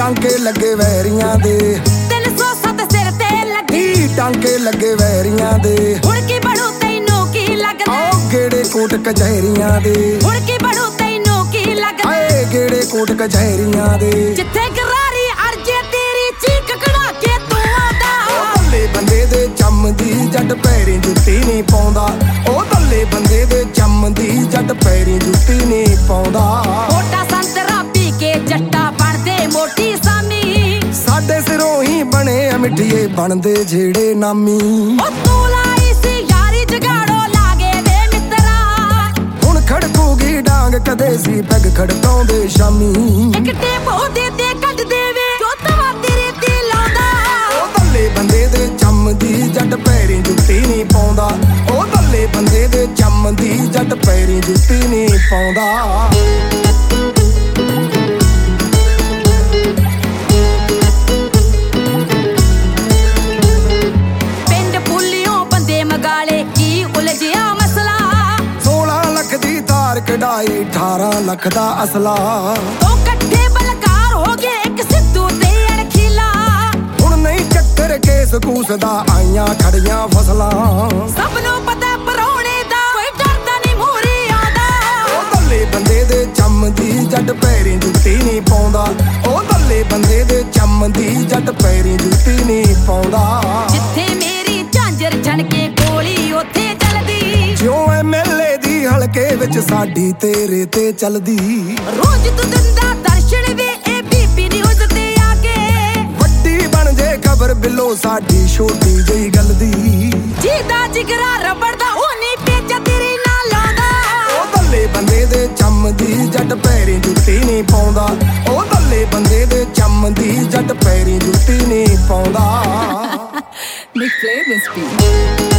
ਟਾਂਕੇ ਲੱਗੇ ਵੈਰੀਆਂ ਦੇ 307 ਸਿਰ ਤੇ ਲੱਗੀ ਟਾਂਕੇ ਲੱਗੇ ਵੈਰੀਆਂ ਦੇ ਹੁਣ ਕੀ ਬਣੂ ਤੈਨੂੰ ਕੀ ਲੱਗਦਾ ਗੇੜੇ ਕੋਟ ਕਚਹਿਰੀਆਂ ਦੇ ਹੁਣ ਕੀ ਬਣੂ ਤੈਨੂੰ ਕੀ ਲੱਗਦਾ ਏ ਗੇੜੇ ਕੋਟ ਕਚਹਿਰੀਆਂ ਦੇ ਜਿੱਥੇ ਗਰਾਰੀ ਅਰਜੇ ਤੇਰੀ ਚੀਕ ਕਢਾ ਕੇ ਤੂੰ ਆਉਂਦਾ ਬੱਲੇ ਬੰਦੇ ਦੇ ਚੰਮਦੀ ਜੱਟ ਪੈਰੀ ਜੁੱਤੀ ਨਹੀਂ ਪਾਉਂਦਾ ਉਹ ਬੱਲੇ ਬੰਦੇ ਦੇ ਚੰਮਦੀ ਜੱਟ ਪੈਰੀ ਜੁੱਤੀ ਨਹੀਂ ਪਾਉਂਦਾ ਮੋਟਾ ਸੰਤਰਾ ਪੀ ਕੇ ਜੱਟਾ ਬਣਦੇ ਮੋਟੀ ਸਾਮੀ ਸਾਡੇ ਸਿਰੋਂ ਹੀ ਬਣੇ ਮਿੱਠੀਏ ਬਣਦੇ ਜਿਹੜੇ ਨਾਮੀ ਉਹ ਤੂੰ ਲਾਈ ਸੀ ਯਾਰੀ ਜਗਾੜੋ ਲਾਗੇ ਵੇ ਮਿੱਤਰਾ ਹੁਣ ਖੜਕੂਗੀ ਡਾਂਗ ਕਦੇ ਸੀ ਪੈਗ ਖੜਕਾਉਂਦੇ ਸ਼ਾਮੀ ਇੱਕ ਟੇਪੋ ਦੇ ਕੱਢ ਦੇਵੇ ਚੋਤਵਾ ਤੇਰੇ ਤੇ ਲਾਉਂਦਾ ਉਹ ਬੱਲੇ ਬੰਦੇ ਦੇ ਚੰਮਦੀ ਜੱਟ ਪੈਰੀ ਜੁੱਤੀ ਨਹੀਂ ਪਾਉਂਦਾ ਉਹ ਬੱਲੇ ਬੰਦੇ ਦੇ ਚੰਮਦੀ ਜੱਟ ਪੈਰੀ ਜੁੱਤੀ ਨਹੀਂ ਪਾਉਂਦਾ ਪਿੰਡ ਪੁੱਲਿਓ ਬੰਦੇ ਮਗਾਲੇ ਕੀ ਉਲਝਿਆ ਮਸਲਾ 16 ਲੱਖ ਦੀ ਤਾਰ ਕਢਾਈ 18 ਲੱਖ ਦਾ ਅਸਲਾ ਉਹ ਇਕੱਠੇ ਬਲਕਾਰ ਹੋ ਗਏ ਇੱਕ ਸਿੱਧੂ ਤੇ ਅਣਖੀਲਾ ਹੁਣ ਨਹੀਂ ਚੱਕਰ ਕੇਸ ਕੂਸ ਦਾ ਆਈਆਂ ਖੜੀਆਂ ਫਸਲਾਂ ਸਭ ਨੂੰ ਪਤਾ ਪਰੌਣੇ ਦਾ ਕੋਈ ਡਰਦਾ ਨਹੀਂ ਮੂਹਰੇ ਆਉਂਦਾ ਉਹ ਬੱਲੇ ਬੰਦੇ ਦੇ ਚੰਮਦੀ ਜੱਟ ਪੈਰੀ ਜੁੱਤੀ ਨਹੀਂ ਪਾਉਂਦਾ ਉਹ ਬੱਲੇ ਬੰਦੇ ਦੇ ਚੰਮਦੀ ਜੱਟ ਪੈਰੀ ਜੁੱਤੀ ਨਹੀਂ ਪਾਉਂਦਾ ਜਿੱਥੇ ਮੇਰੀ ਝਾਂਜਰ ਛਣਕੇ ਗੋਲੀ ਉੱਥੇ ਚੱਲਦੀ ਜਿਉਂ ਐਮਐਲਏ ਦੀ ਹਲਕੇ ਵਿੱਚ ਸਾਡੀ ਤੇਰੇ ਤੇ ਚੱਲਦੀ ਰੋਜ਼ ਤੂੰ ਦਿੰਦਾ ਦਰਸ਼ਨ ਵੇ ਇਹ ਬੀਬੀ ਨਿਊਜ਼ ਤੇ ਆ ਕੇ ਵੱਡੀ ਬਣ ਜੇ ਖਬਰ ਬਿੱਲੋ ਸਾਡੀ ਛੋਟੀ ਜਿਹੀ ਗੱਲ ਦੀ ਜਿਹਦਾ ਜਿਗਰਾ ਰਬੜ ਦਾ ਉਹ ਨਹੀਂ ਪੇਚਾ ਤੇਰੇ ਨਾਲ ਲਾਉਂਦਾ ਉਹ ਬੱਲੇ ਬੰਦੇ ਦੇ ਚੰਮਦੀ ਜੱਟ ਪੈਰੀ ਜੁੱਤੀ ਨਹੀਂ ਪਾਉਂਦਾ ਉਹ ਬੱਲੇ ਬੰਦੇ ਦੇ ਚੰਮਦੀ ਜੱਟ ਪੈਰੀ ਜੁੱਤੀ ਨਹੀਂ ਪਾਉਂਦਾ Nick Flavor speak.